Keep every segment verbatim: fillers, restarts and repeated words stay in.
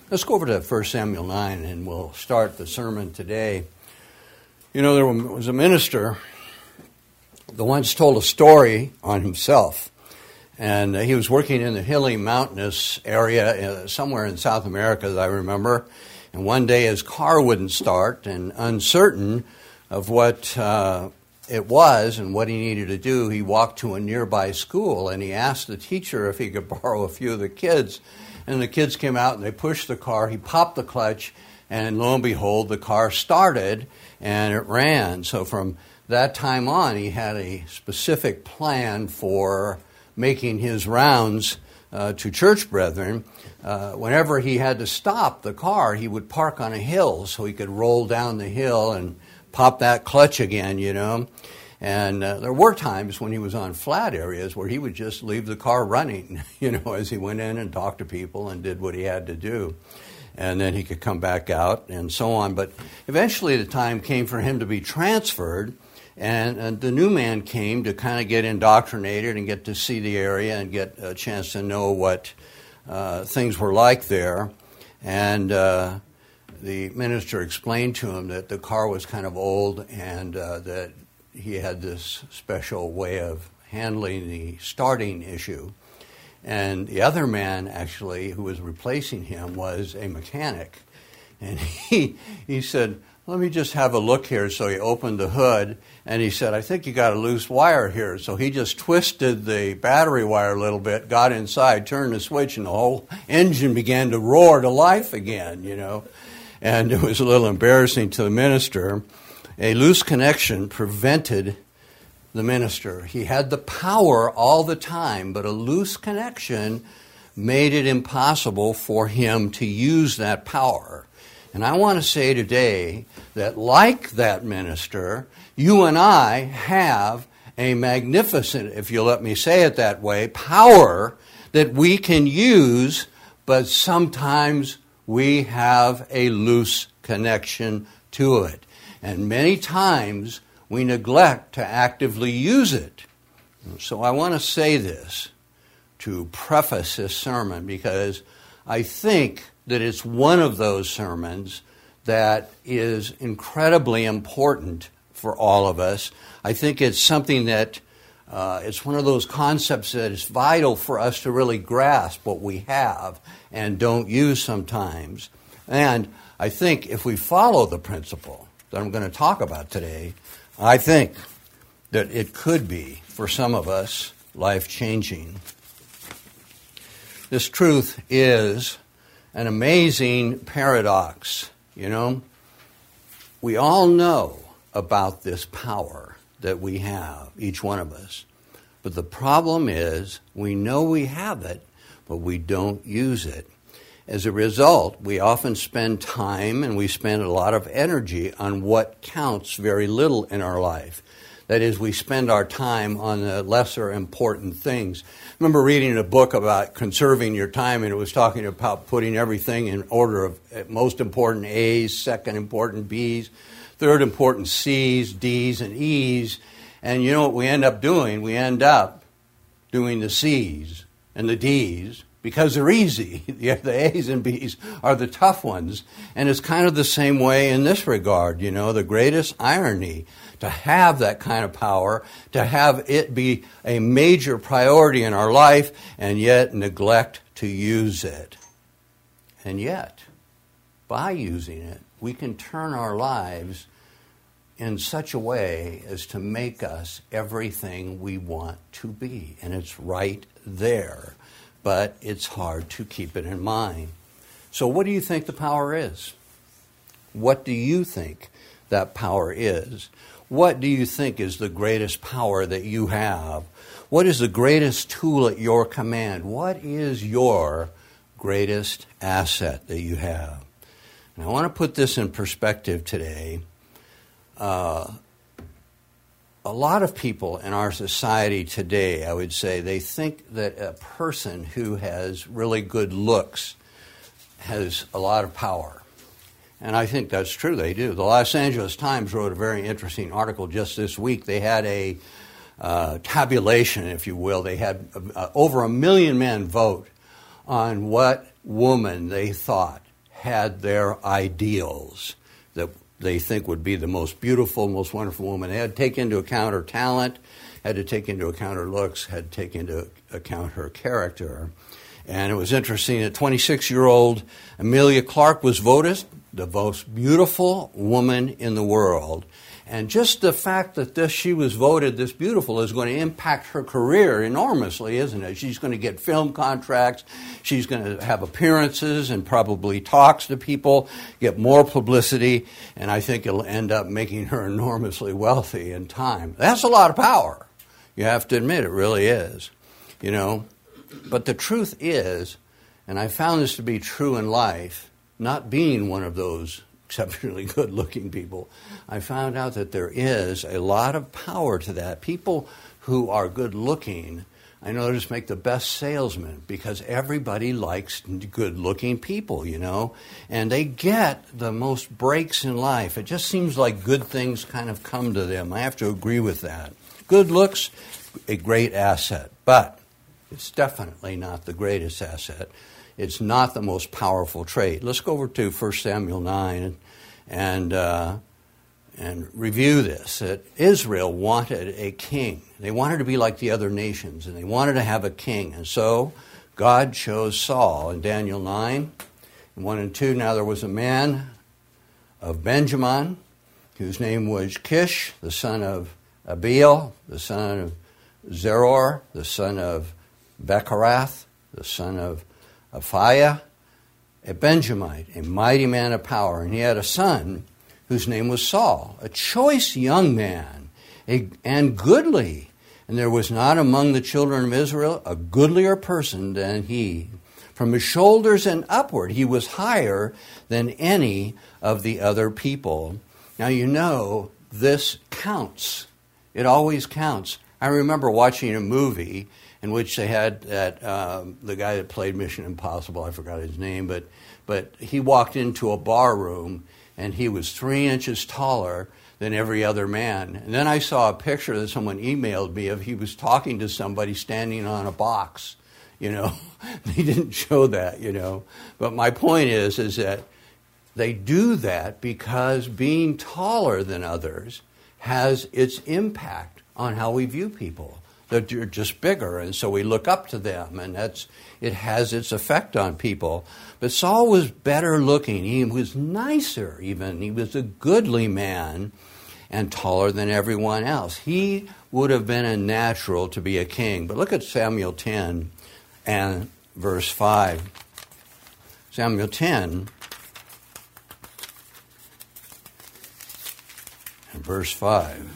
Let's go over to First Samuel nine, and we'll start the sermon today. You know, there was a minister that once told a story on himself, and uh, he was working in the hilly, mountainous area uh, somewhere in South America, as I remember, and one day his car wouldn't start, and uncertain of what uh, it was and what he needed to do, he walked to a nearby school, and he asked the teacher if he could borrow a few of the kids. And the kids came out and they pushed the car. He popped the clutch, and lo and behold, the car started and it ran. So from that time on, he had a specific plan for making his rounds uh, to church brethren. Uh, whenever he had to stop the car, he would park on a hill so he could roll down the hill and pop that clutch again, you know. And uh, there were times when he was on flat areas where he would just leave the car running, you know, as he went in and talked to people and did what he had to do. And then he could come back out and so on. But eventually the time came for him to be transferred, and, and the new man came to kind of get indoctrinated and get to see the area and get a chance to know what uh, things were like there. And uh, the minister explained to him that the car was kind of old and uh, that he had this special way of handling the starting issue. And the other man, actually, who was replacing him was a mechanic. And he he said, let me just have a look here. So he opened the hood, and he said, I think you got a loose wire here. So he just twisted the battery wire a little bit, got inside, turned the switch, and the whole engine began to roar to life again, you know. And it was a little embarrassing to the minister. A loose connection prevented the minister. He had the power all the time, but a loose connection made it impossible for him to use that power. And I want to say today that like that minister, you and I have a magnificent, if you'll let me say it that way, power that we can use, but sometimes we have a loose connection to it. And many times we neglect to actively use it. So I want to say this to preface this sermon, because I think that it's one of those sermons that is incredibly important for all of us. I think it's something that uh, it's one of those concepts that is vital for us to really grasp what we have and don't use sometimes. And I think if we follow the principle that I'm going to talk about today, I think that it could be, for some of us, life-changing. This truth is an amazing paradox, you know. We all know about this power that we have, each one of us. But the problem is we know we have it, but we don't use it. As a result, we often spend time and we spend a lot of energy on what counts very little in our life. That is, we spend our time on the lesser important things. I remember reading a book about conserving your time, and it was talking about putting everything in order of most important A's, second important B's, third important C's, D's, and E's. And you know what we end up doing? We end up doing the C's and the D's, because they're easy. The A's and B's are the tough ones. And it's kind of the same way in this regard, you know, the greatest irony to have that kind of power, to have it be a major priority in our life, and yet neglect to use it. And yet, by using it, we can turn our lives in such a way as to make us everything we want to be. And it's right there. But it's hard to keep it in mind. So what do you think the power is? What do you think that power is? What do you think is the greatest power that you have? What is the greatest tool at your command? What is your greatest asset that you have? And I want to put this in perspective today. Uh, A lot of people in our society today, I would say, they think that a person who has really good looks has a lot of power. And I think that's true, they do. The Los Angeles Times wrote a very interesting article just this week. They had a uh, tabulation, if you will. They had uh, over a million men vote on what woman they thought had their ideals that they think would be the most beautiful, most wonderful woman. They had to take into account her talent, had to take into account her looks, had to take into account her character. And it was interesting that twenty-six-year-old Amelia Clark was voted the most beautiful woman in the world. And just the fact that this she was voted this beautiful is going to impact her career enormously, isn't it? She's going to get film contracts. She's going to have appearances and probably talks to people, get more publicity, and I think it'll end up making her enormously wealthy in time. That's a lot of power. You have to admit it really is, you know. But the truth is, and I found this to be true in life, not being one of those exceptionally good-looking people, I found out that there is a lot of power to that. People who are good-looking, I notice, make the best salesmen because everybody likes good-looking people, you know, and they get the most breaks in life. It just seems like good things kind of come to them. I have to agree with that. Good looks, a great asset, but it's definitely not the greatest asset. It's not the most powerful trait. Let's go over to First Samuel nine and and, uh, and review this. That Israel wanted a king. They wanted to be like the other nations, and they wanted to have a king. And so God chose Saul. In Daniel nine, one and two, now there was a man of Benjamin whose name was Kish, the son of Abiel, the son of Zeror, the son of Becharath, the son of Aphiah, a Benjamite, a mighty man of power. And he had a son whose name was Saul, a choice young man, a, and goodly. And there was not among the children of Israel a goodlier person than he. From his shoulders and upward, he was higher than any of the other people. Now, you know, this counts. It always counts. I remember watching a movie in which they had that um, the guy that played Mission Impossible, I forgot his name, but but he walked into a bar room and he was three inches taller than every other man. And then I saw a picture that someone emailed me of he was talking to somebody standing on a box. You know, they didn't show that, you know. But my point is, is that they do that because being taller than others has its impact on how we view people. That you're just bigger, and so we look up to them, and that's it has its effect on people. But Saul was better looking. He was nicer even. He was a goodly man and taller than everyone else. He would have been a natural to be a king. But look at Samuel ten and verse five. Samuel ten and verse five.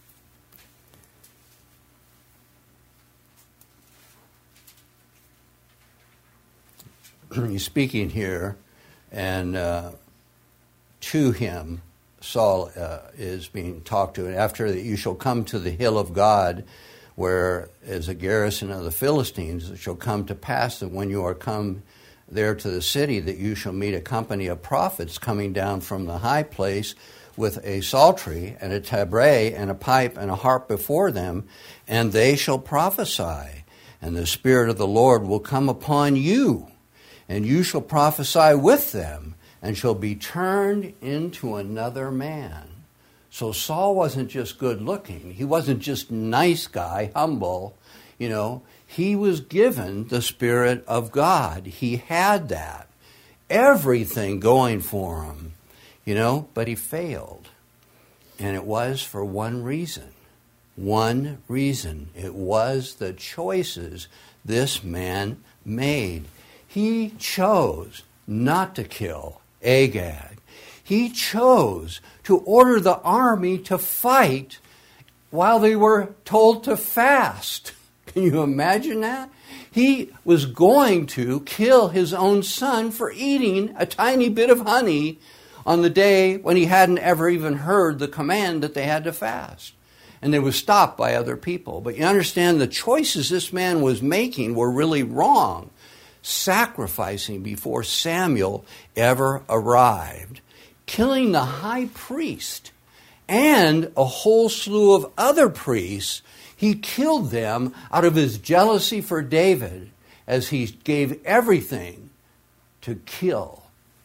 He's speaking here, and uh, to him, Saul uh, is being talked to. And after that, you shall come to the hill of God, where is a garrison of the Philistines. It shall come to pass that when you are come there to the city, that you shall meet a company of prophets coming down from the high place with a psaltery and a tabret and a pipe and a harp before them, and they shall prophesy. And the Spirit of the Lord will come upon you, and you shall prophesy with them, and shall be turned into another man. So Saul wasn't just good looking. He wasn't just nice guy, humble. You know, he was given the Spirit of God. He had that. Everything going for him, you know, but he failed. And it was for one reason. One reason. It was the choices this man made. He chose not to kill Agag. He chose to order the army to fight while they were told to fast. Can you imagine that? He was going to kill his own son for eating a tiny bit of honey on the day when he hadn't ever even heard the command that they had to fast. And they were stopped by other people. But you understand the choices this man was making were really wrong. Sacrificing before Samuel ever arrived, killing the high priest and a whole slew of other priests. He killed them out of his jealousy for David, as he gave everything to kill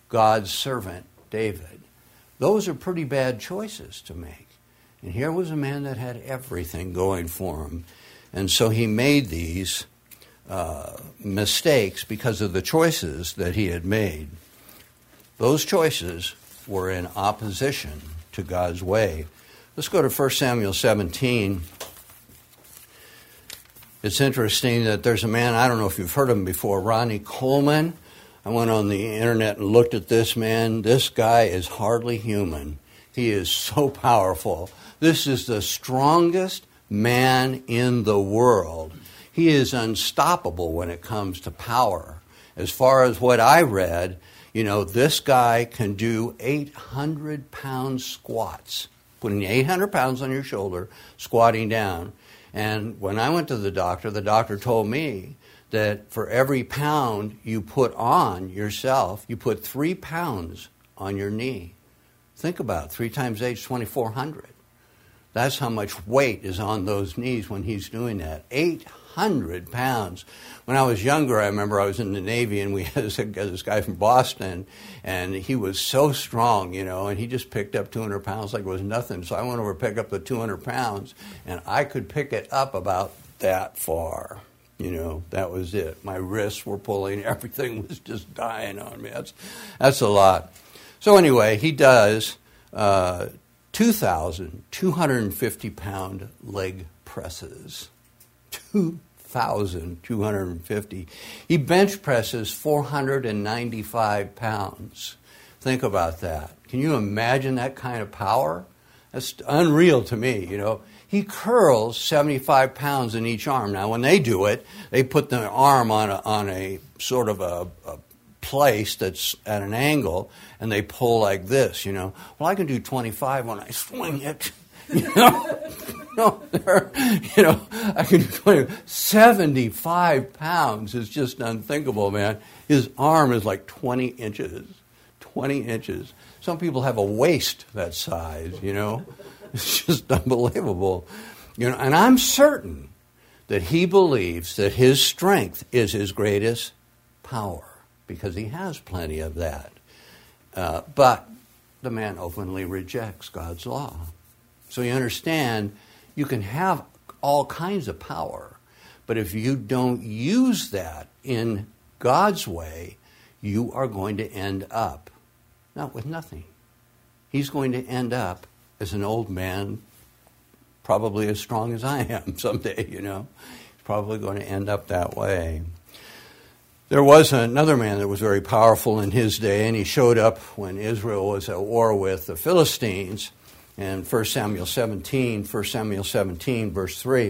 God's servant David. Those are pretty bad choices to make. And here was a man that had everything going for him. And so he made these uh, mistakes because of the choices that he had made. Those choices were in opposition to God's way. Let's go to First Samuel seventeen. It's interesting that there's a man, I don't know if you've heard of him before, Ronnie Coleman. I went on the internet and looked at this man. This guy is hardly human. He is so powerful. This is the strongest man in the world. He is unstoppable when it comes to power. As far as what I read, you know, this guy can do eight hundred pound squats, putting eight hundred pounds on your shoulder, squatting down. And when I went to the doctor, the doctor told me that for every pound you put on yourself, you put three pounds on your knee. Think about it. Three times eight is twenty-four hundred. That's how much weight is on those knees when he's doing that. eight hundred pounds. When I was younger, I remember I was in the Navy, and we had this, this guy from Boston, and he was so strong, you know, and he just picked up two hundred pounds like it was nothing. So I went over to pick up the two hundred pounds, and I could pick it up about that far. You know, that was it. My wrists were pulling. Everything was just dying on me. That's, that's a lot. So anyway, he does uh, two thousand two hundred fifty pound leg presses. two thousand two hundred fifty. He bench presses four hundred ninety-five pounds. Think about that. Can you imagine that kind of power? That's unreal to me, you know. He curls seventy-five pounds in each arm. Now, when they do it, they put the arm on a, on a sort of a, a place that's at an angle, and they pull like this, you know. Well, I can do twenty-five when I swing it, you know. No, you know, I can do twenty. seventy-five pounds is just unthinkable, man. His arm is like twenty inches. twenty inches. Some people have a waist that size, you know. It's just unbelievable. You know, and I'm certain that he believes that his strength is his greatest power, because he has plenty of that. Uh, but the man openly rejects God's law. So you understand, you can have all kinds of power, but if you don't use that in God's way, you are going to end up not with nothing. He's going to end up as an old man, probably as strong as I am someday, you know. He's probably going to end up that way. There was another man that was very powerful in his day, and he showed up when Israel was at war with the Philistines. In First Samuel seventeen, First Samuel seventeen, verse three.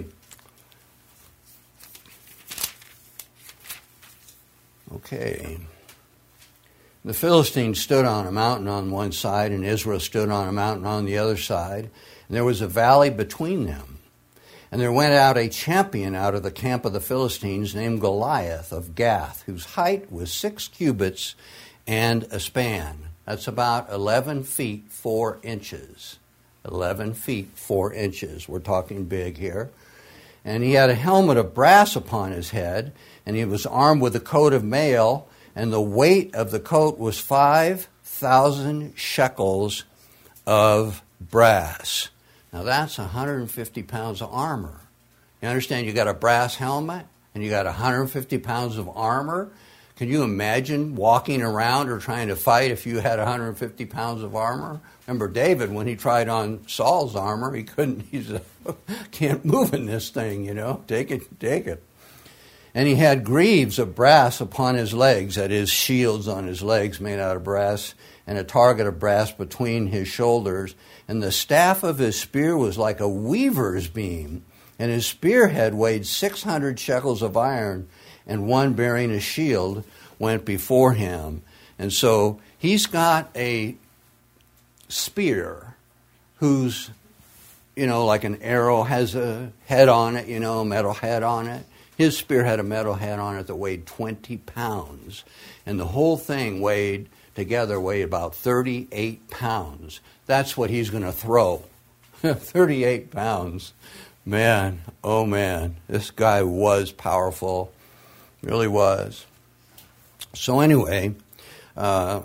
Okay. The Philistines stood on a mountain on one side, and Israel stood on a mountain on the other side. And there was a valley between them. And there went out a champion out of the camp of the Philistines named Goliath of Gath, whose height was six cubits and a span. That's about eleven feet, four inches. eleven feet, four inches. We're talking big here. And he had a helmet of brass upon his head, and he was armed with a coat of mail, and the weight of the coat was five thousand shekels of brass. Now that's one hundred fifty pounds of armor. You understand, you got a brass helmet, and you got one hundred fifty pounds of armor. Can you imagine walking around or trying to fight if you had one hundred fifty pounds of armor? Remember David, when he tried on Saul's armor, he couldn't, he said, can't move in this thing, you know, take it, take it. And he had greaves of brass upon his legs, that is, shields on his legs made out of brass, and a target of brass between his shoulders. And the staff of his spear was like a weaver's beam, and his spearhead weighed six hundred shekels of iron, and one bearing a shield went before him. And so he's got a spear whose, you know, like an arrow has a head on it, you know, a metal head on it. His spear had a metal head on it that weighed twenty pounds. And the whole thing weighed, together weighed about thirty-eight pounds. That's what he's going to throw. thirty-eight pounds. Man, oh man, this guy was powerful. Really was. So anyway, uh,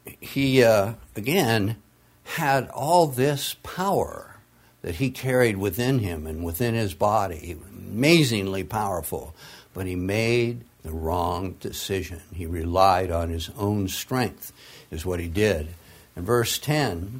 he, uh, again, had all this power that he carried within him and within his body, amazingly powerful, but he made the wrong decision. He relied on his own strength, is what he did. In verse ten,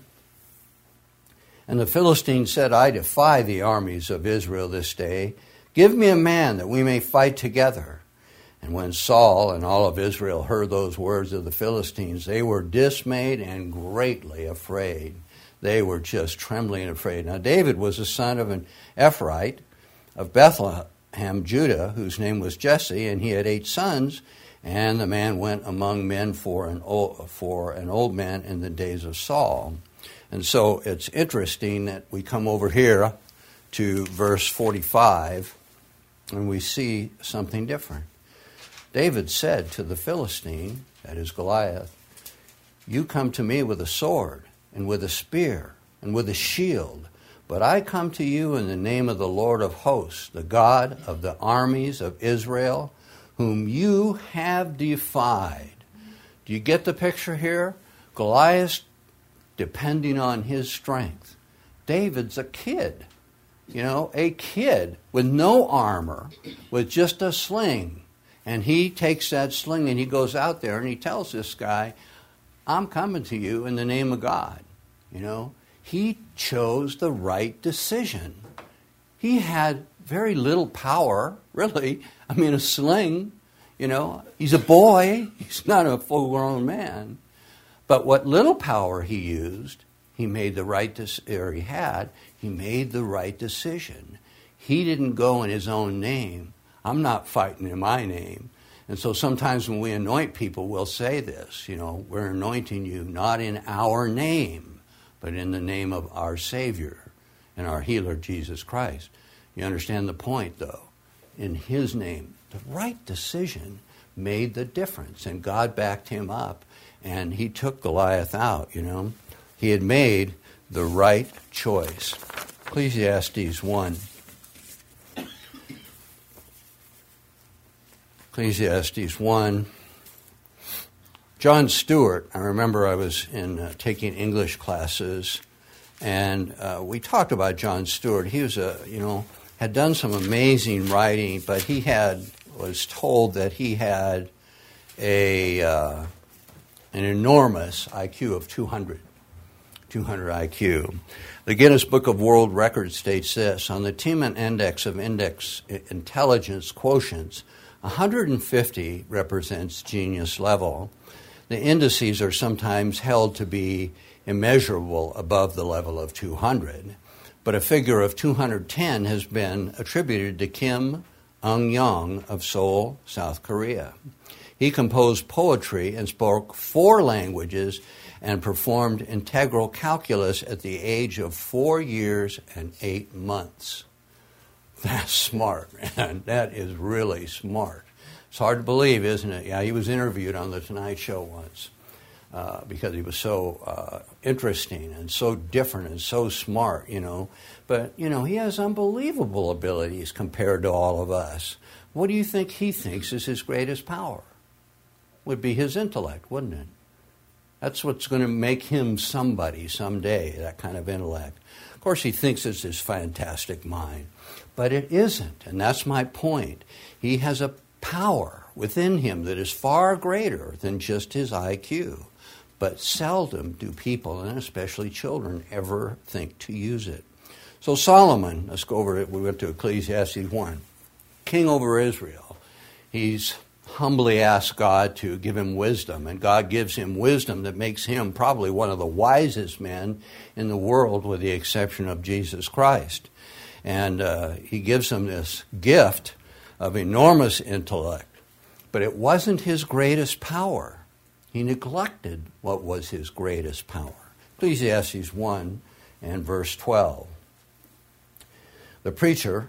and the Philistine said, I defy the armies of Israel this day. Give me a man that we may fight together. And when Saul and all of Israel heard those words of the Philistines, they were dismayed and greatly afraid. They were just trembling and afraid. Now David was the son of an Ephraite of Bethlehem, Judah, whose name was Jesse, and he had eight sons. And the man went among men for an old, for an old man in the days of Saul. And so it's interesting that we come over here to verse forty-five, and we see something different. David said to the Philistine, that is Goliath, you come to me with a sword and with a spear and with a shield, but I come to you in the name of the Lord of hosts, the God of the armies of Israel, whom you have defied. Do you get the picture here? Goliath depending on his strength. David's a kid, you know, a kid with no armor, with just a sling. And he takes that sling and he goes out there and he tells this guy, I'm coming to you in the name of God. You know, he chose the right decision. He had very little power, really. I mean, a sling, you know, he's a boy. He's not a full-grown man. But what little power he used, he made the right, de- or he had, he made the right decision. He didn't go in his own name. I'm not fighting in my name. And so sometimes when we anoint people, we'll say this, you know, we're anointing you not in our name, but in the name of our Savior and our healer, Jesus Christ. You understand the point, though? In his name, the right decision made the difference, and God backed him up, and he took Goliath out, you know. He had made the right choice. Ecclesiastes one. Ecclesiastes one. John Stewart, I remember I was in uh, taking English classes, and uh, we talked about John Stewart. He was a, you know, had done some amazing writing, but he had was told that he had a uh, an enormous I Q of two hundred, two hundred I Q. The Guinness Book of World Records states this: on the Tiemann Index of Index Intelligence Quotients, one hundred fifty represents genius level. The indices are sometimes held to be immeasurable above the level of two hundred, but a figure of two hundred ten has been attributed to Kim Eung-yong of Seoul, South Korea. He composed poetry and spoke four languages and performed integral calculus at the age of four years and eight months. That's smart, man. That is really smart. It's hard to believe, isn't it? Yeah, he was interviewed on The Tonight Show once uh, because he was so uh, interesting and so different and so smart, you know. But, you know, he has unbelievable abilities compared to all of us. What do you think he thinks is his greatest power? Would be his intellect, wouldn't it? That's what's going to make him somebody someday, that kind of intellect. Of course, he thinks it's his fantastic mind, but it isn't, and that's my point. He has a power within him that is far greater than just his I Q, but seldom do people, and especially children, ever think to use it. So Solomon, let's go over it. We went to Ecclesiastes one. King over Israel. He's humbly asked God to give him wisdom, and God gives him wisdom that makes him probably one of the wisest men in the world, with the exception of Jesus Christ. And uh, he gives him this gift of enormous intellect, but it wasn't his greatest power. He neglected what was his greatest power. Ecclesiastes one and verse twelve. The preacher,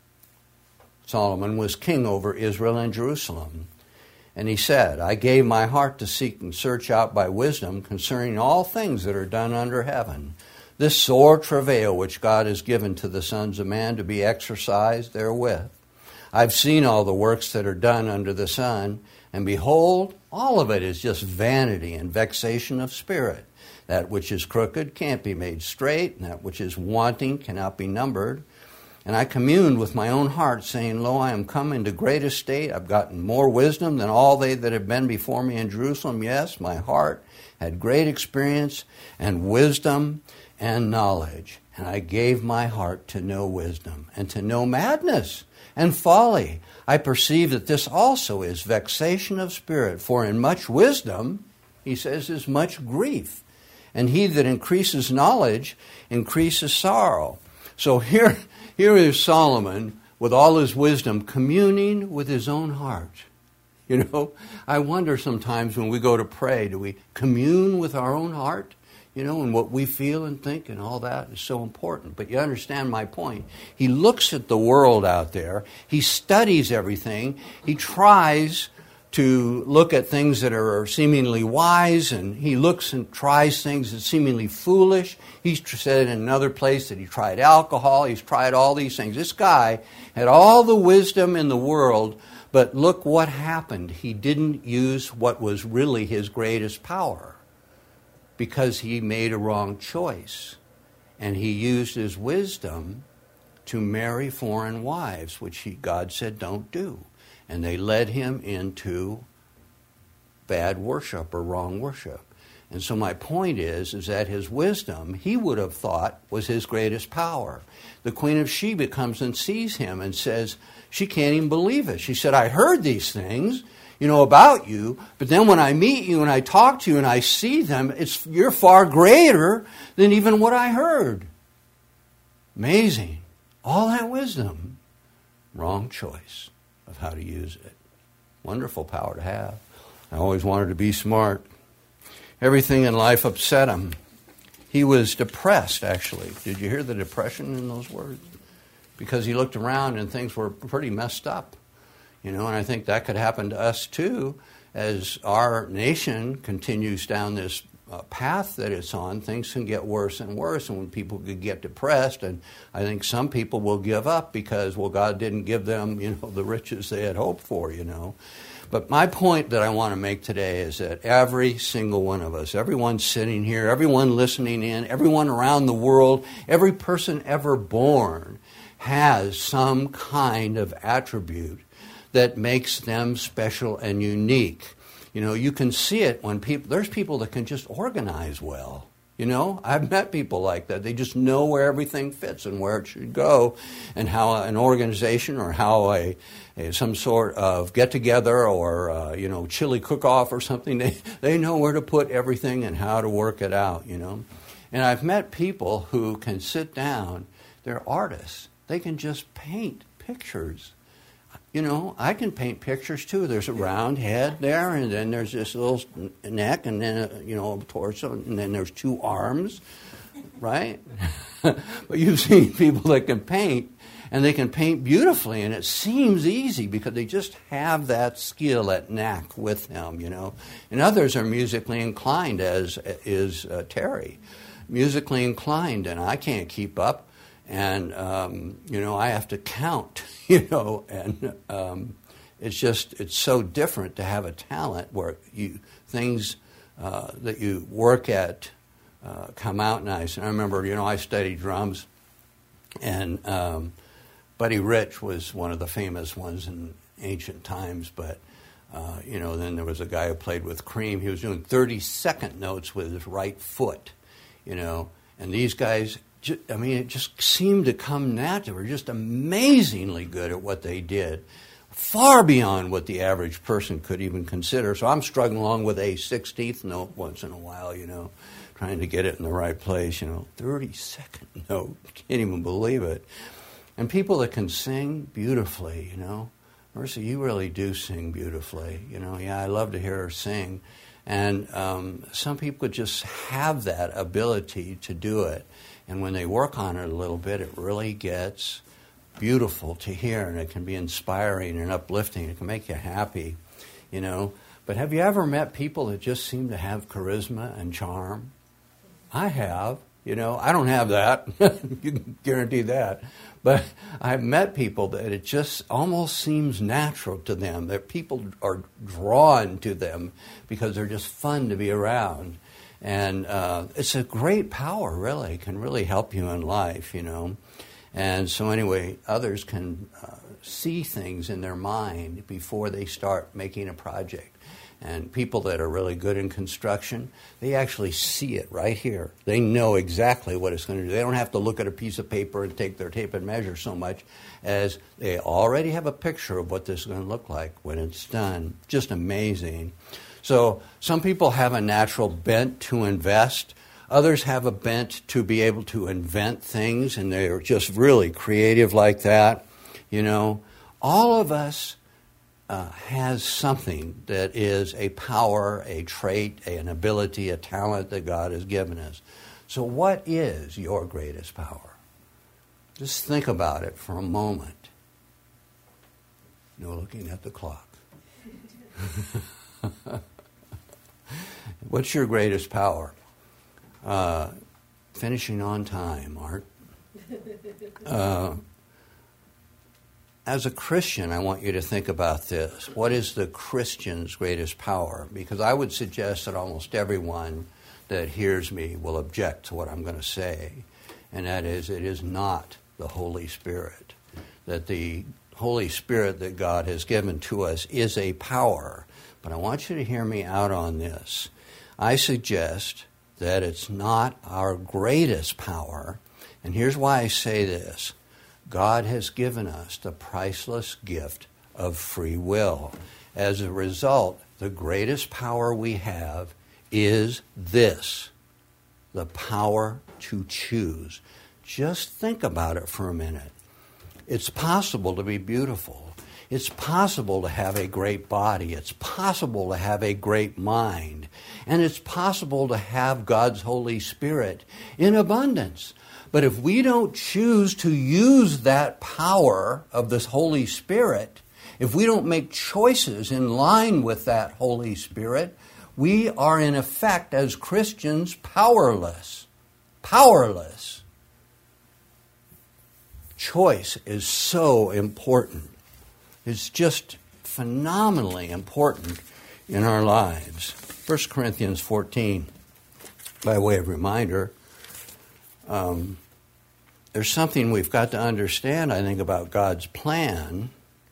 Solomon, was king over Israel and Jerusalem. And he said, I gave my heart to seek and search out by wisdom concerning all things that are done under heaven. This sore travail which God has given to the sons of man to be exercised therewith. I've seen all the works that are done under the sun, And behold, all of it is just vanity and vexation of spirit. That which is crooked can't be made straight, and that which is wanting cannot be numbered. And I communed with my own heart, saying, Lo, I am come into great estate. I've gotten more wisdom than all they that have been before me in Jerusalem. Yes, my heart had great experience and wisdom and knowledge. And I gave my heart to know wisdom and to know madness and folly. I perceive that this also is vexation of spirit. For in much wisdom, he says, is much grief. And he that increases knowledge increases sorrow. So here, here is Solomon with all his wisdom communing with his own heart. You know, I wonder sometimes when we go to pray, do we commune with our own heart? You know, and what we feel and think and all that is so important. But you understand my point. He looks at the world out there. He studies everything. He tries to look at things that are seemingly wise, and he looks and tries things that are seemingly foolish. He's said in another place that he tried alcohol. He's tried all these things. This guy had all the wisdom in the world, but look what happened. He didn't use what was really his greatest power because he made a wrong choice. And he used his wisdom to marry foreign wives, which he, God said don't do. And they led him into bad worship or wrong worship. And so my point is, is that his wisdom, he would have thought, was his greatest power. The Queen of Sheba comes and sees him and says, she can't even believe it. She said, I heard these things, you know, about you, but then when I meet you and I talk to you and I see them, it's you're far greater than even what I heard. Amazing. All that wisdom, wrong choice of how to use it. Wonderful power to have. I always wanted to be smart. Everything in life upset him. He was depressed, actually. Did you hear the depression in those words? Because he looked around and things were pretty messed up. You know, and I think that could happen to us too as our nation continues down this uh, path that it's on. Things can get worse and worse, and when people could get depressed, and I think some people will give up because, well, God didn't give them, you know, the riches they had hoped for, you know. But my point that I want to make today is that every single one of us, everyone sitting here, everyone listening in, everyone around the world, every person ever born has some kind of attribute that makes them special and unique. You know, you can see it when people, there's people that can just organize well. You know, I've met people like that. They just know where everything fits and where it should go and how an organization or how a, a some sort of get-together or, uh, you know, chili cook-off or something, they, they know where to put everything and how to work it out, you know. And I've met people who can sit down, they're artists. They can just paint pictures. You know, I can paint pictures too. There's a round head there, and then there's this little neck, and then, a, you know, a torso, and then there's two arms, right? But you've seen people that can paint, and they can paint beautifully, and it seems easy because they just have that skill, that knack with them, you know. And others are musically inclined, as is uh, Terry. Musically inclined, and I can't keep up. And, um, you know, I have to count, you know, and um, it's just, it's so different to have a talent where you things uh, that you work at uh, come out nice. And I remember, you know, I studied drums, and um, Buddy Rich was one of the famous ones in ancient times, but, uh, you know, then there was a guy who played with Cream. He was doing thirty-second notes with his right foot, you know, and these guys... I mean, it just seemed to come natural. They were just amazingly good at what they did, far beyond what the average person could even consider. So I'm struggling along with a sixteenth note once in a while, you know, trying to get it in the right place, you know. thirty-second note, can't even believe it. And people that can sing beautifully, you know. Mercy, you really do sing beautifully, you know. Yeah, I love to hear her sing. And um, some people just have that ability to do it. And when they work on it a little bit, it really gets beautiful to hear, and it can be inspiring and uplifting. It can make you happy, you know. But have you ever met people that just seem to have charisma and charm? I have. You know, I don't have that. You can guarantee that. But I've met people that it just almost seems natural to them, that people are drawn to them because they're just fun to be around. And uh, it's a great power, really. It can really help you in life, you know. And so anyway, others can uh, see things in their mind before they start making a project. And people that are really good in construction, they actually see it right here. They know exactly what it's going to do. They don't have to look at a piece of paper and take their tape and measure so much as they already have a picture of what this is going to look like when it's done. Just amazing. So some people have a natural bent to invest. Others have a bent to be able to invent things, and they're just really creative like that. You know, all of us Uh, has something that is a power, a trait, an ability, a talent that God has given us. So what is your greatest power? Just think about it for a moment. No looking at the clock. What's your greatest power? Uh, finishing on time, Art. Uh, As a Christian, I want you to think about this. What is the Christian's greatest power? Because I would suggest that almost everyone that hears me will object to what I'm going to say. And that is, it is not the Holy Spirit. That the Holy Spirit that God has given to us is a power. But I want you to hear me out on this. I suggest that it's not our greatest power. And here's why I say this. God has given us the priceless gift of free will. As a result, the greatest power we have is this, the power to choose. Just think about it for a minute. It's possible to be beautiful. It's possible to have a great body. It's possible to have a great mind. And it's possible to have God's Holy Spirit in abundance. But if we don't choose to use that power of this Holy Spirit, if we don't make choices in line with that Holy Spirit, we are in effect as Christians powerless. Powerless. Choice is so important. It's just phenomenally important in our lives. First Corinthians fourteen, by way of reminder, um, there's something we've got to understand, I think, about God's plan.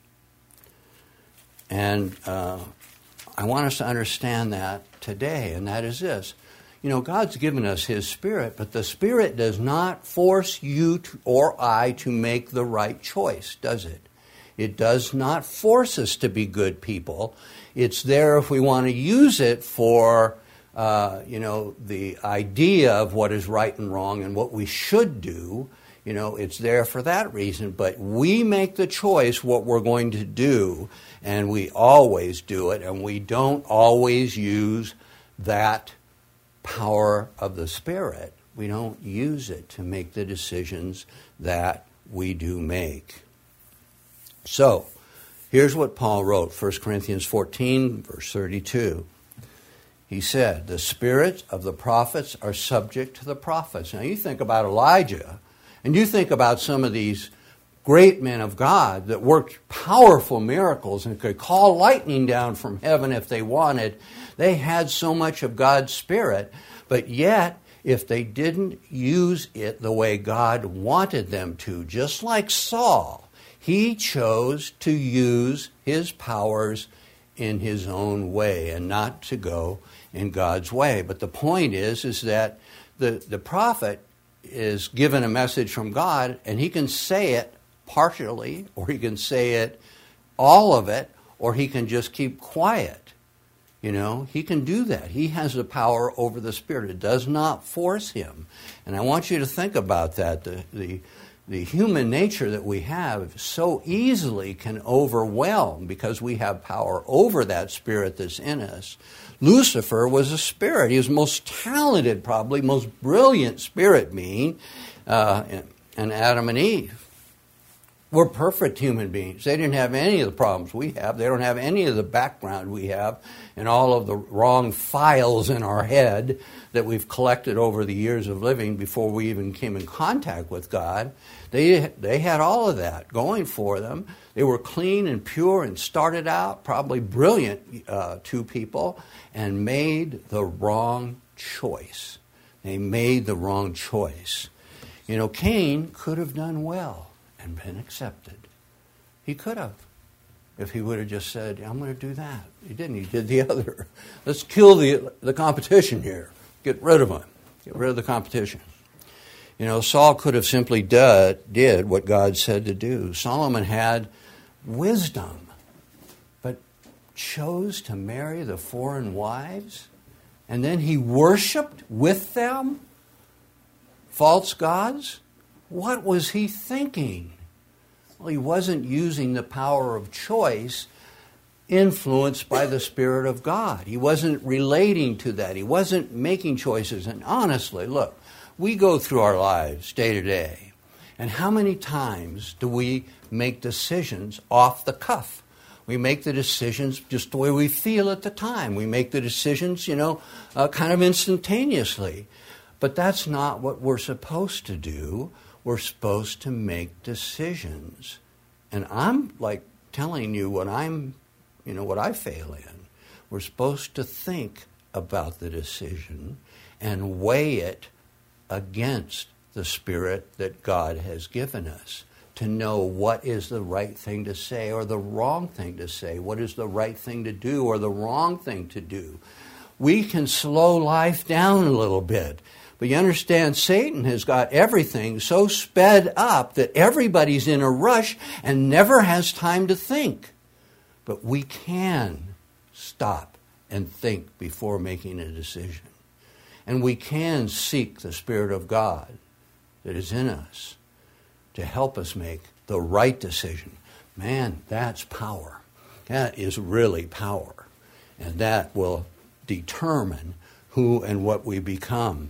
And uh, I want us to understand that today, and that is this. You know, God's given us His Spirit, but the Spirit does not force you to, or I to make the right choice, does it? It does not force us to be good people. It's there if we want to use it for, uh, you know, the idea of what is right and wrong and what we should do. You know, it's there for that reason, but we make the choice what we're going to do, and we always do it, and we don't always use that power of the Spirit. We don't use it to make the decisions that we do make. So, here's what Paul wrote, First Corinthians fourteen, verse thirty-two. He said, the spirits of the prophets are subject to the prophets. Now, you think about Elijah, and you think about some of these great men of God that worked powerful miracles and could call lightning down from heaven if they wanted. They had so much of God's Spirit, but yet, if they didn't use it the way God wanted them to, just like Saul, he chose to use his powers in his own way and not to go in God's way. But the point is, is that the, the prophet is given a message from God, and he can say it partially, or he can say it all of it, or he can just keep quiet. You know, he can do that. He has the power over the Spirit. It does not force him. And I want you to think about that. The, the, the human nature that we have so easily can overwhelm because we have power over that Spirit that's in us. Lucifer was a spirit. He was the most talented, probably, most brilliant spirit being, uh, and Adam and Eve were perfect human beings. They didn't have any of the problems we have. They don't have any of the background we have and all of the wrong files in our head that we've collected over the years of living before we even came in contact with God. They, they had all of that going for them. They were clean and pure and started out probably brilliant uh, two people and made the wrong choice. They made the wrong choice. You know, Cain could have done well and been accepted. He could have, if he would have just said, I'm going to do that. He didn't. He did the other. Let's kill the the competition here. Get rid of him. Get rid of the competition. You know, Saul could have simply did, did what God said to do. Solomon had wisdom, but chose to marry the foreign wives, and then he worshipped with them false gods. What was he thinking? Well, he wasn't using the power of choice influenced by the Spirit of God. He wasn't relating to that. He wasn't making choices. And honestly, look, we go through our lives day to day, and how many times do we make decisions off the cuff? We make the decisions just the way we feel at the time. We make the decisions, you know, uh, kind of instantaneously. But that's not what we're supposed to do. We're supposed to make decisions. And I'm like telling you what I'm, you know, what I fail in. We're supposed to think about the decision and weigh it against the Spirit that God has given us to know what is the right thing to say or the wrong thing to say, what is the right thing to do or the wrong thing to do. We can slow life down a little bit. But you understand, Satan has got everything so sped up that everybody's in a rush and never has time to think. But we can stop and think before making a decision. And we can seek the Spirit of God that is in us to help us make the right decision. Man, that's power. That is really power. And that will determine who and what we become.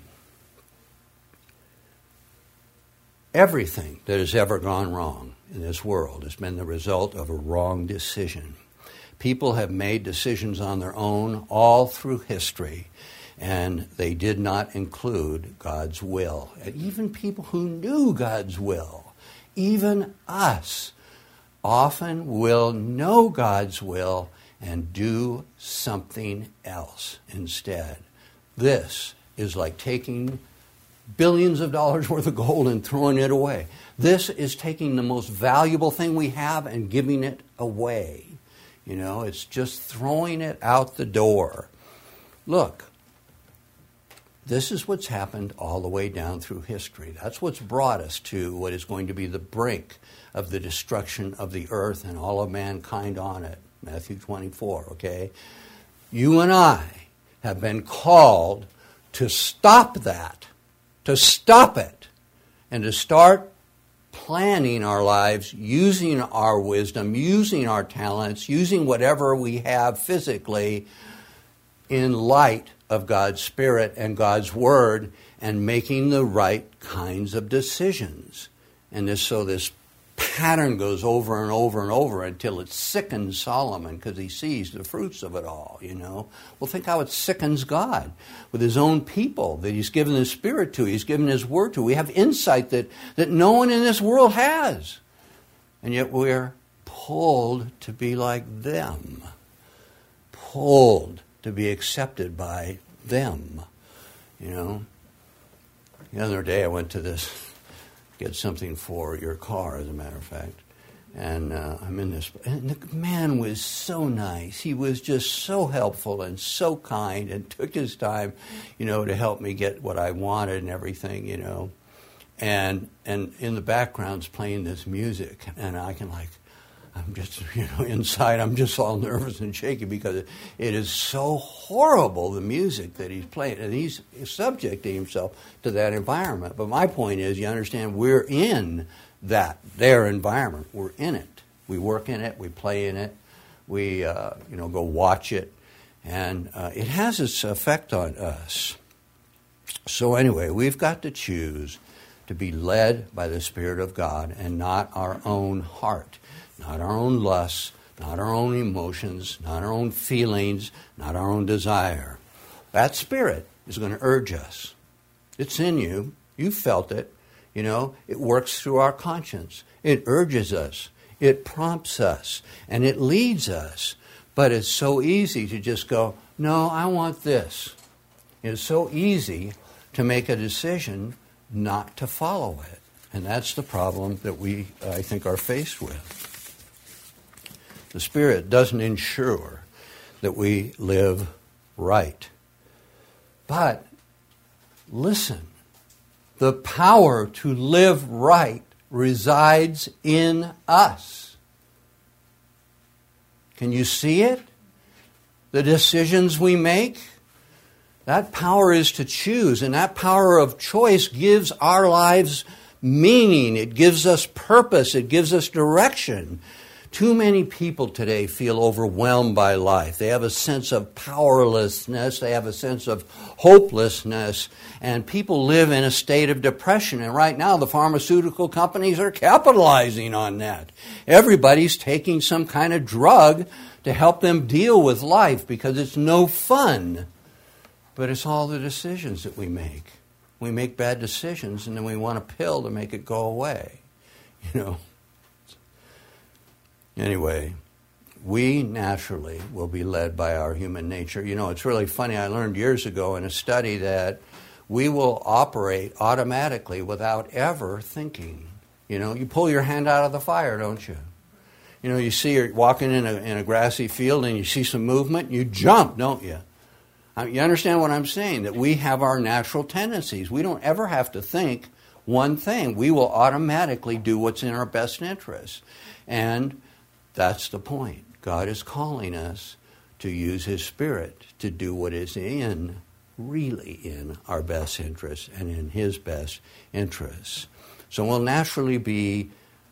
Everything that has ever gone wrong in this world has been the result of a wrong decision. People have made decisions on their own all through history, and they did not include God's will. And even people who knew God's will, even us, often will know God's will and do something else instead. This is like taking billions of dollars worth of gold and throwing it away. This is taking the most valuable thing we have and giving it away. You know, it's just throwing it out the door. Look, this is what's happened all the way down through history. That's what's brought us to what is going to be the brink of the destruction of the earth and all of mankind on it. Matthew twenty-four, okay? You and I have been called to stop that. To stop it and to start planning our lives, using our wisdom, using our talents, using whatever we have physically in light of God's Spirit and God's Word and making the right kinds of decisions. And this, so this pattern goes over and over and over until it sickens Solomon because he sees the fruits of it all, you know. Well, think how it sickens God with his own people that he's given his Spirit to, he's given his Word to. We have insight that, that no one in this world has. And yet we're pulled to be like them. Pulled to be accepted by them, you know. The other day I went to this get something for your car, as a matter of fact. And uh, I'm in this, and the man was so nice. He was just so helpful and so kind and took his time, you know, to help me get what I wanted and everything, you know. And and in the background's playing this music, and I can like, I'm just, you know, inside I'm just all nervous and shaky because it, it is so horrible, the music that he's playing. And he's subjecting himself to that environment. But my point is, you understand, we're in that, their environment. We're in it. We work in it. We play in it. We, uh, you know, go watch it. And uh, it has its effect on us. So anyway, we've got to choose to be led by the Spirit of God and not our own heart, not our own lusts, not our own emotions, not our own feelings, not our own desire. That Spirit is going to urge us. It's in you. You felt it. You know, it works through our conscience. It urges us. It prompts us. And it leads us. But it's so easy to just go, no, I want this. It's so easy to make a decision not to follow it. And that's the problem that we, I think, are faced with. The Spirit doesn't ensure that we live right. But, listen, the power to live right resides in us. Can you see it? The decisions we make? That power is to choose, and that power of choice gives our lives meaning. It gives us purpose. It gives us direction. Too many people today feel overwhelmed by life. They have a sense of powerlessness. They have a sense of hopelessness. And people live in a state of depression. And right now, the pharmaceutical companies are capitalizing on that. Everybody's taking some kind of drug to help them deal with life because it's no fun. But it's all the decisions that we make. We make bad decisions, and then we want a pill to make it go away. You know. Anyway, we naturally will be led by our human nature. You know, it's really funny. I learned years ago in a study that we will operate automatically without ever thinking. You know, you pull your hand out of the fire, don't you? You know, you see you're walking in a, in a grassy field and you see some movement, you jump, don't you? You understand what I'm saying? That we have our natural tendencies. We don't ever have to think one thing. We will automatically do what's in our best interest. And that's the point. God is calling us to use His Spirit to do what is in, really in our best interest and in His best interests. So we'll naturally be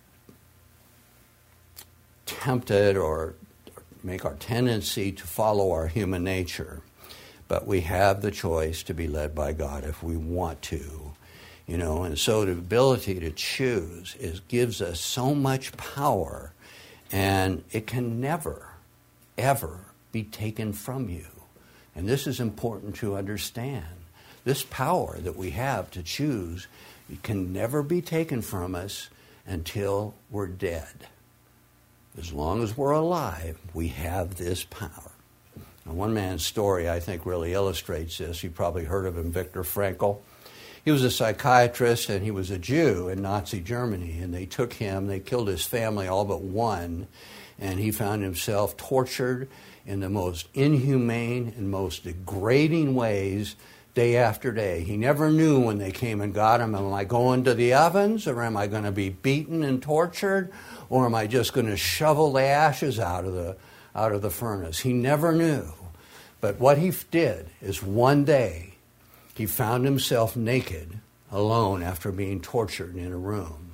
tempted or make our tendency to follow our human nature. But we have the choice to be led by God if we want to, you know. And so the ability to choose is gives us so much power, and it can never, ever be taken from you. And this is important to understand. This power that we have to choose, it can never be taken from us until we're dead. As long as we're alive, we have this power. Now, one man's story, I think, really illustrates this. You probably heard of him, Viktor Frankl. He was a psychiatrist, and he was a Jew in Nazi Germany. And they took him, they killed his family, all but one. And he found himself tortured in the most inhumane and most degrading ways day after day. He never knew when they came and got him, am I going to the ovens, or am I going to be beaten and tortured, or am I just going to shovel the ashes out of the out of the furnace? He never knew. But what he did is one day he found himself naked, alone after being tortured in a room.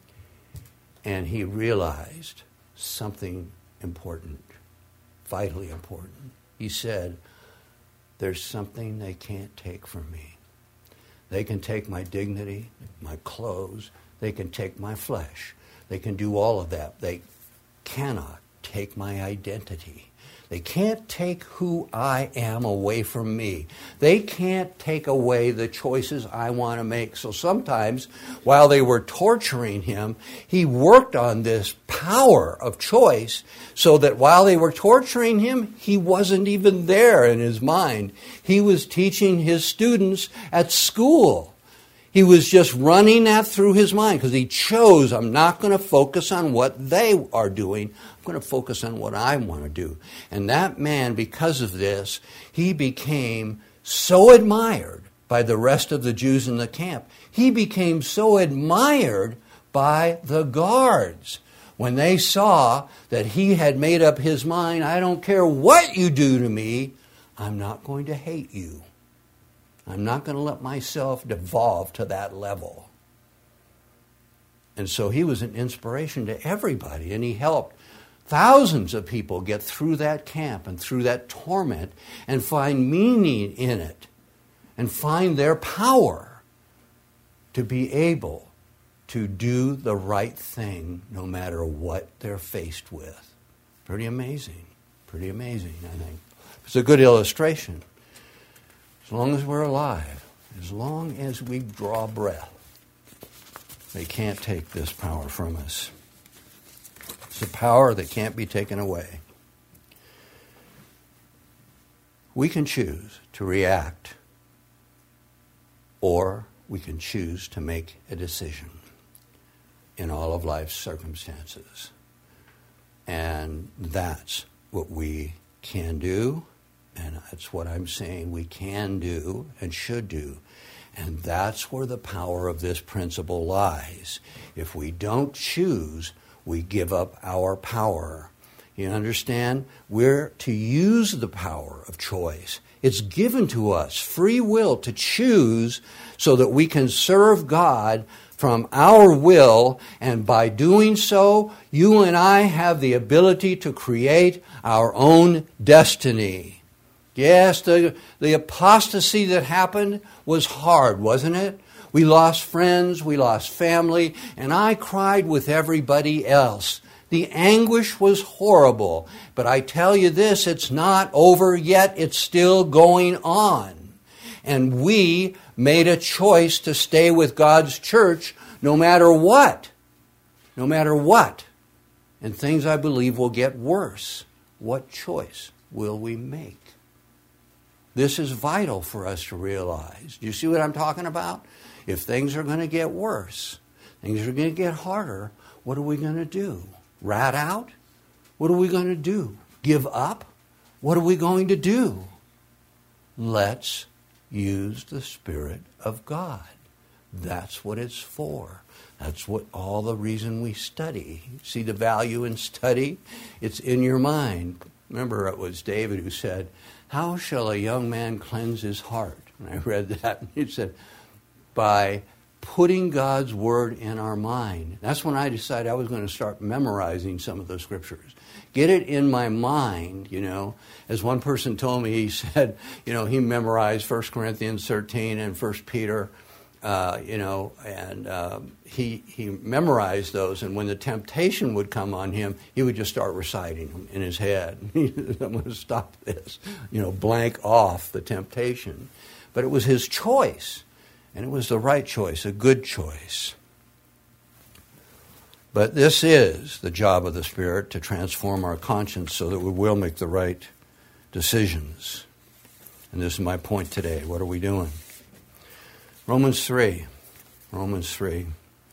And he realized something important, vitally important. He said, there's something they can't take from me. They can take my dignity, my clothes, they can take my flesh. They can do all of that. They cannot take my identity. They can't take who I am away from me. They can't take away the choices I want to make. So sometimes, while they were torturing him, he worked on this power of choice so that while they were torturing him, he wasn't even there in his mind. He was teaching his students at school. He was just running that through his mind because he chose, I'm not going to focus on what they are doing. I'm going to focus on what I want to do. And that man, because of this, he became so admired by the rest of the Jews in the camp. He became so admired by the guards when they saw that he had made up his mind, I don't care what you do to me, I'm not going to hate you. I'm not going to let myself devolve to that level. And so he was an inspiration to everybody, and he helped thousands of people get through that camp and through that torment and find meaning in it and find their power to be able to do the right thing no matter what they're faced with. Pretty amazing. Pretty amazing, I think. It's a good illustration. As long as we're alive, as long as we draw breath, they can't take this power from us. It's a power that can't be taken away. We can choose to react, or we can choose to make a decision in all of life's circumstances. And that's what we can do, and that's what I'm saying we can do and should do. And that's where the power of this principle lies. If we don't choose, we give up our power. You understand? We're to use the power of choice. It's given to us, free will, to choose so that we can serve God from our will, and by doing so, you and I have the ability to create our own destiny. Yes, the, the apostasy that happened was hard, wasn't it? We lost friends, we lost family, and I cried with everybody else. The anguish was horrible, but I tell you this, it's not over yet, it's still going on. And we made a choice to stay with God's church no matter what. No matter what. And things, I believe, will get worse. What choice will we make? This is vital for us to realize. Do you see what I'm talking about? If things are going to get worse, things are going to get harder, what are we going to do? Rat out? What are we going to do? Give up? What are we going to do? Let's use the Spirit of God. That's what it's for. That's what all the reason we study. See the value in study? It's in your mind. Remember, it was David who said, "How shall a young man cleanse his heart?" And I read that, and he said, by putting God's word in our mind. That's when I decided I was going to start memorizing some of the scriptures. Get it in my mind, you know. As one person told me, he said, you know, he memorized First Corinthians thirteen and First Peter, uh, you know, and uh, he he memorized those. And when the temptation would come on him, he would just start reciting them in his head. I'm going to stop this, you know, blank off the temptation. But it was his choice. And it was the right choice, a good choice. But this is the job of the Spirit, to transform our conscience so that we will make the right decisions. And this is my point today. What are we doing? Romans three. Romans three.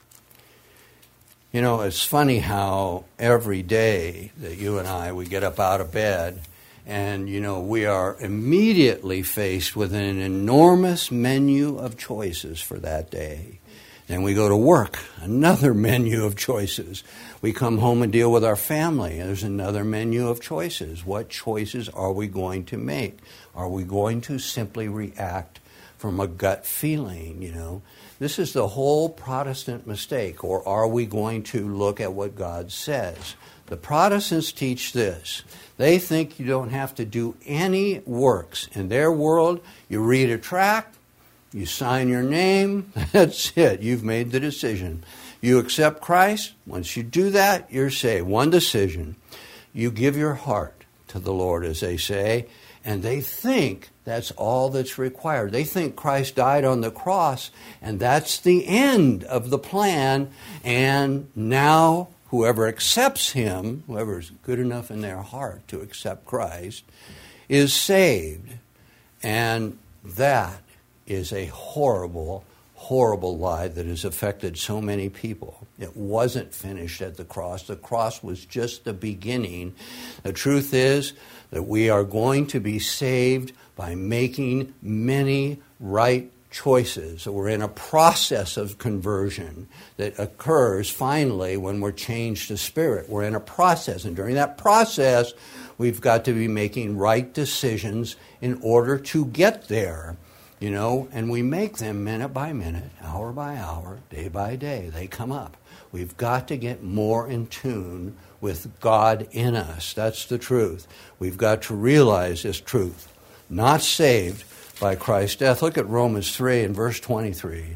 You know, it's funny how every day that you and I, we get up out of bed, and, you know, we are immediately faced with an enormous menu of choices for that day. Then we go to work, another menu of choices. We come home and deal with our family, and there's another menu of choices. What choices are we going to make? Are we going to simply react from a gut feeling, you know? This is the whole Protestant mistake. Or are we going to look at what God says? The Protestants teach this. They think you don't have to do any works. In their world, you read a tract, you sign your name, that's it. You've made the decision. You accept Christ. Once you do that, you're saved. One decision. You give your heart to the Lord, as they say, and they think that's all that's required. They think Christ died on the cross, and that's the end of the plan, and now whoever accepts him, whoever is good enough in their heart to accept Christ, is saved. And that is a horrible, horrible lie that has affected so many people. It wasn't finished at the cross. The cross was just the beginning. The truth is that we are going to be saved by making many right choices. We're in a process of conversion that occurs finally when we're changed to spirit. We're in a process, and during that process, we've got to be making right decisions in order to get there, you know, and we make them minute by minute, hour by hour, day by day. They come up. We've got to get more in tune with God in us. That's the truth. We've got to realize this truth. Not saved by Christ's death. Look at Romans three and verse twenty-three.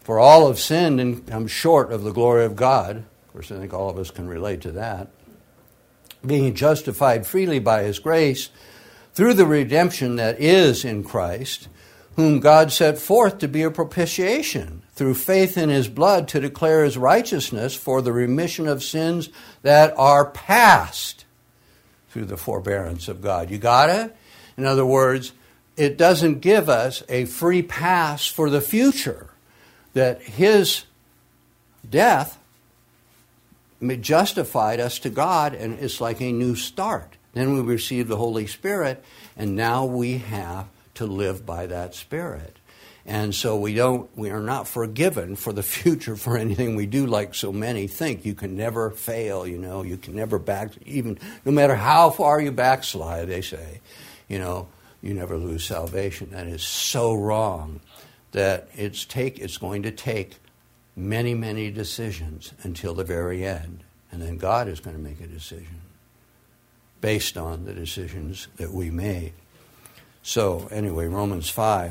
For all have sinned and come short of the glory of God. Of course, I think all of us can relate to that. Being justified freely by his grace through the redemption that is in Christ, whom God set forth to be a propitiation through faith in his blood to declare his righteousness for the remission of sins that are past through the forbearance of God. You got it? In other words, it doesn't give us a free pass for the future, that his death justified us to God, and it's like a new start. Then we receive the Holy Spirit, and now we have to live by that Spirit. And so we don't, we are not forgiven for the future for anything we do, like so many think. You can never fail, you know, you can never back, even no matter how far you backslide, they say, you know, you never lose salvation. That is so wrong, that it's take it's going to take many, many decisions until the very end. And then God is going to make a decision based on the decisions that we made. So, anyway, Romans five.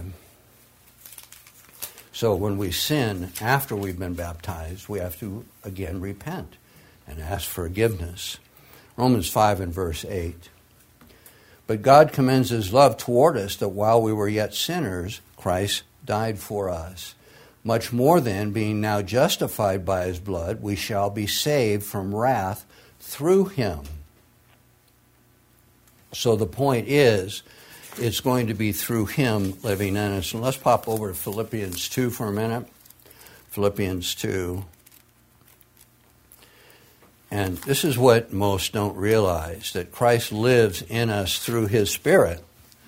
So when we sin after we've been baptized, we have to, again, repent and ask forgiveness. Romans five and verse eight. But God commends his love toward us, that while we were yet sinners, Christ died for us. Much more then, being now justified by his blood, we shall be saved from wrath through him. So the point is, it's going to be through him living in us. And let's pop over to Philippians two for a minute. Philippians two. And this is what most don't realize, that Christ lives in us through his Spirit.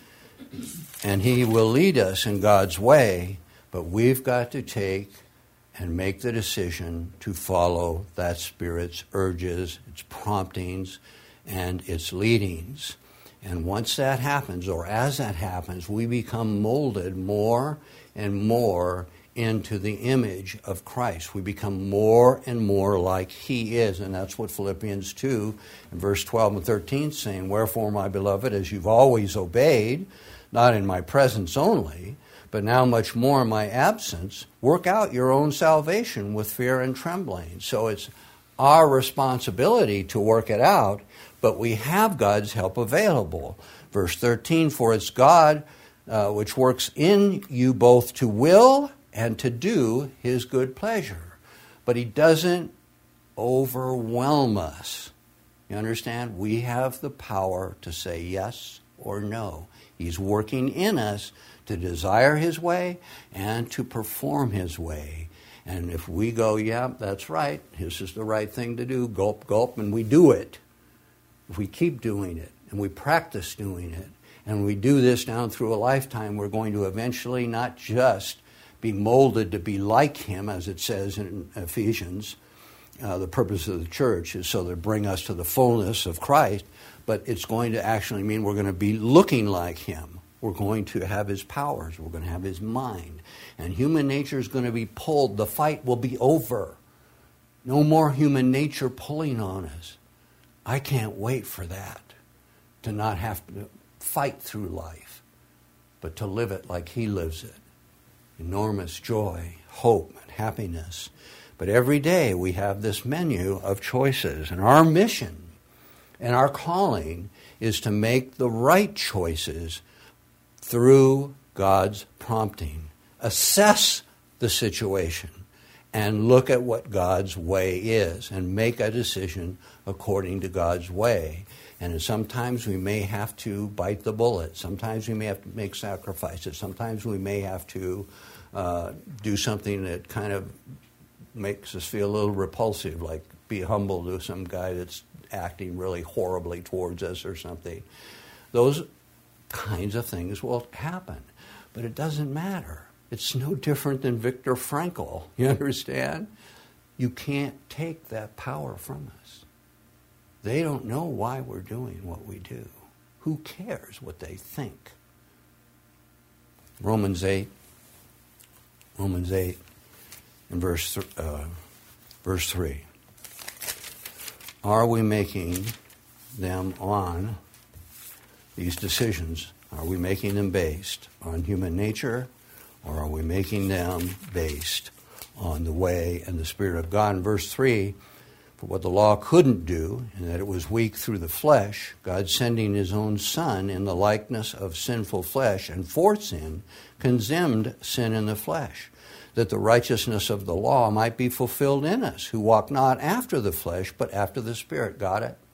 And he will lead us in God's way, but we've got to take and make the decision to follow that Spirit's urges, its promptings, and its leadings. And once that happens, or as that happens, we become molded more and more into the image of Christ. We become more and more like he is. And that's what Philippians two and verse twelve and thirteen is saying. Wherefore, my beloved, as you've always obeyed, not in my presence only, but now much more in my absence, work out your own salvation with fear and trembling. So it's our responsibility to work it out, but we have God's help available. Verse thirteen, for it's God uh, which works in you both to will and to do his good pleasure. But he doesn't overwhelm us. You understand? We have the power to say yes or no. He's working in us to desire his way and to perform his way. And if we go, yeah, that's right, this is the right thing to do, gulp, gulp, and we do it. If we keep doing it and we practice doing it and we do this down through a lifetime, we're going to eventually not just be molded to be like him, as it says in Ephesians. Uh, the purpose of the church is so to bring us to the fullness of Christ, but it's going to actually mean we're going to be looking like him. We're going to have his powers. We're going to have his mind. And human nature is going to be pulled. The fight will be over. No more human nature pulling on us. I can't wait for that, to not have to fight through life, but to live it like he lives it. Enormous joy, hope, and happiness. But every day we have this menu of choices, and our mission and our calling is to make the right choices through God's prompting. Assess the situation and look at what God's way is and make a decision according to God's way. And sometimes we may have to bite the bullet. Sometimes we may have to make sacrifices. Sometimes we may have to uh, do something that kind of makes us feel a little repulsive, like be humble to some guy that's acting really horribly towards us or something. Those kinds of things will happen. But it doesn't matter. It's no different than Viktor Frankl. You understand? You can't take that power from us. They don't know why we're doing what we do. Who cares what they think? Romans eight. Romans eight and verse, th- uh, verse three. Are we making them on these decisions? Are we making them based on human nature, or are we making them based on the way and the Spirit of God. In verse three, for what the law couldn't do, in that it was weak through the flesh, God sending his own Son in the likeness of sinful flesh, and for sin, condemned sin in the flesh, that the righteousness of the law might be fulfilled in us, who walk not after the flesh, but after the Spirit. Got it?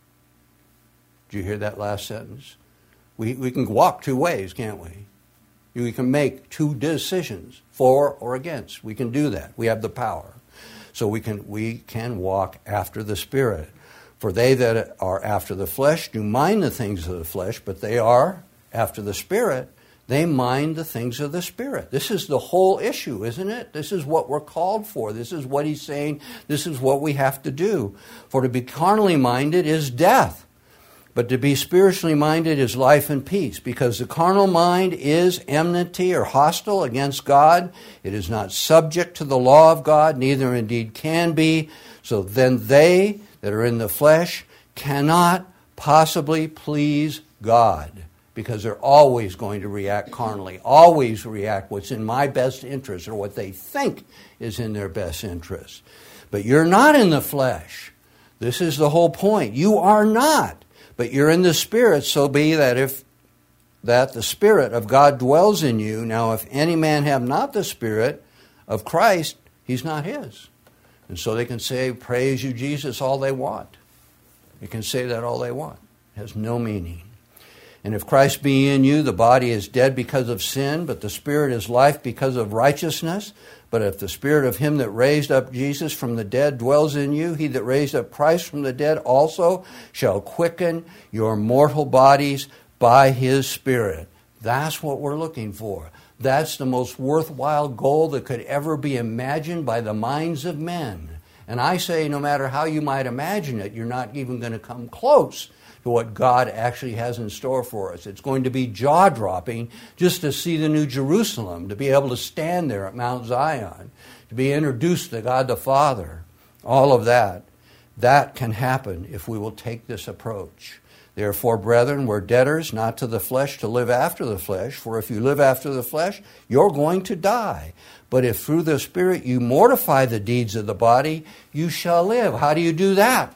Did you hear that last sentence? We, we can walk two ways, can't we? We can make two decisions, for or against. We can do that. We have the power. So we can we can walk after the Spirit. For they that are after the flesh do mind the things of the flesh, but they are after the Spirit. They mind the things of the Spirit. This is the whole issue, isn't it? This is what we're called for. This is what he's saying. This is what we have to do. For to be carnally minded is death, but to be spiritually minded is life and peace, because the carnal mind is enmity or hostile against God. It is not subject to the law of God, neither indeed can be. So then they that are in the flesh cannot possibly please God, because they're always going to react carnally, always react what's in my best interest or what they think is in their best interest. But you're not in the flesh. This is the whole point. You are not. But you're in the Spirit, so be that if that the Spirit of God dwells in you. Now, if any man have not the Spirit of Christ, he's not his. And so they can say, praise you, Jesus, all they want. They can say that all they want. It has no meaning. And if Christ be in you, the body is dead because of sin, but the Spirit is life because of righteousness. But if the Spirit of him that raised up Jesus from the dead dwells in you, he that raised up Christ from the dead also shall quicken your mortal bodies by his Spirit. That's what we're looking for. That's the most worthwhile goal that could ever be imagined by the minds of men. And I say, no matter how you might imagine it, you're not even going to come close to what God actually has in store for us. It's going to be jaw-dropping just to see the New Jerusalem, to be able to stand there at Mount Zion, to be introduced to God the Father. All of that, that can happen if we will take this approach. Therefore, brethren, we're debtors, not to the flesh, to live after the flesh. For if you live after the flesh, you're going to die. But if through the Spirit you mortify the deeds of the body, you shall live. How do you do that?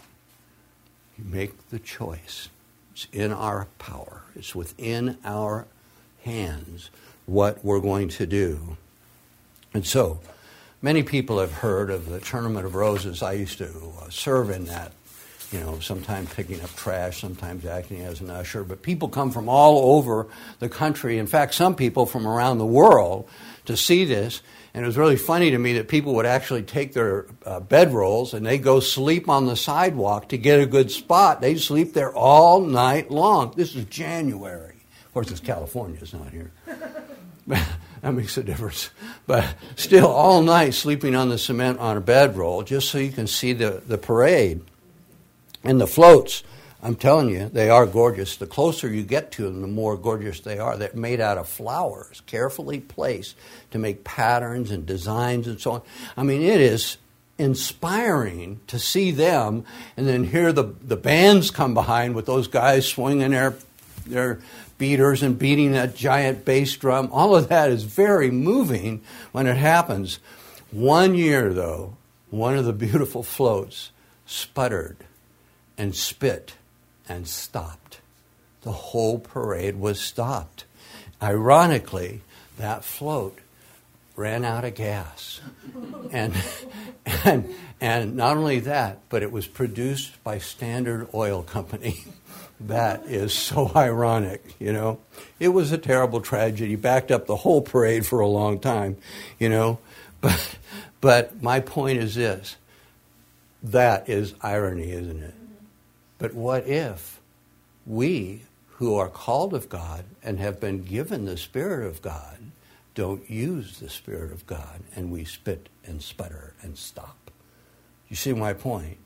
You make the choice. It's in our power. It's within our hands what we're going to do. And so, many people have heard of the Tournament of Roses. I used to uh, serve in that, you know, sometimes picking up trash, sometimes acting as an usher. But people come from all over the country. In fact, some people from around the world to see this. And it was really funny to me that people would actually take their uh, bedrolls and they go sleep on the sidewalk to get a good spot. They sleep there all night long. This is January. Of course, it's California. It's not here. That makes a difference. But still, all night sleeping on the cement on a bedroll just so you can see the, the parade. And the floats, I'm telling you, they are gorgeous. The closer you get to them, the more gorgeous they are. They're made out of flowers, carefully placed to make patterns and designs and so on. I mean, it is inspiring to see them and then hear the, the bands come behind with those guys swinging their, their beaters and beating that giant bass drum. All of that is very moving when it happens. One year, though, one of the beautiful floats sputtered and spit and stopped. The whole parade was stopped. Ironically, that float ran out of gas. And, and, and not only that, but it was produced by Standard Oil Company. That is so ironic, you know. It was a terrible tragedy. Backed up the whole parade for a long time, you know. But, but my point is this. That is irony, isn't it? But what if we, who are called of God and have been given the Spirit of God, don't use the Spirit of God and we spit and sputter and stop? You see my point?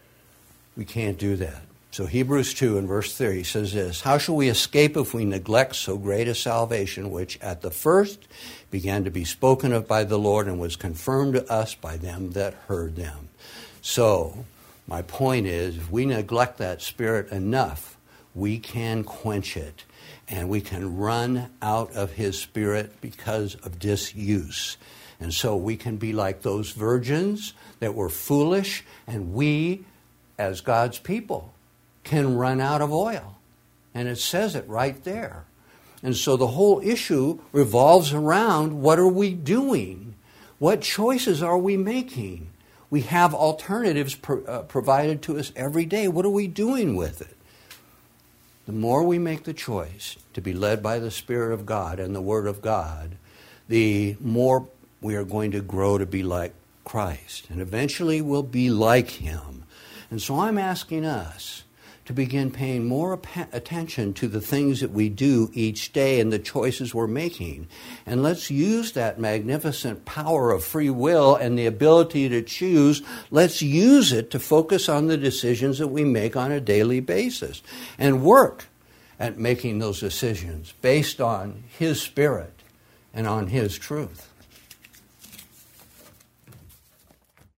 We can't do that. So Hebrews two and verse three says this, how shall we escape if we neglect so great a salvation, which at the first began to be spoken of by the Lord and was confirmed to us by them that heard them? So, my point is, if we neglect that Spirit enough, we can quench it. And we can run out of His Spirit because of disuse. And so we can be like those virgins that were foolish, and we, as God's people, can run out of oil. And it says it right there. And so the whole issue revolves around, what are we doing? What choices are we making? We have alternatives pro- uh, provided to us every day. What are we doing with it? The more we make the choice to be led by the Spirit of God and the Word of God, the more we are going to grow to be like Christ. And eventually we'll be like Him. And so I'm asking us to begin paying more ap- attention to the things that we do each day and the choices we're making. And let's use that magnificent power of free will and the ability to choose. Let's use it to focus on the decisions that we make on a daily basis and work at making those decisions based on His Spirit and on His truth.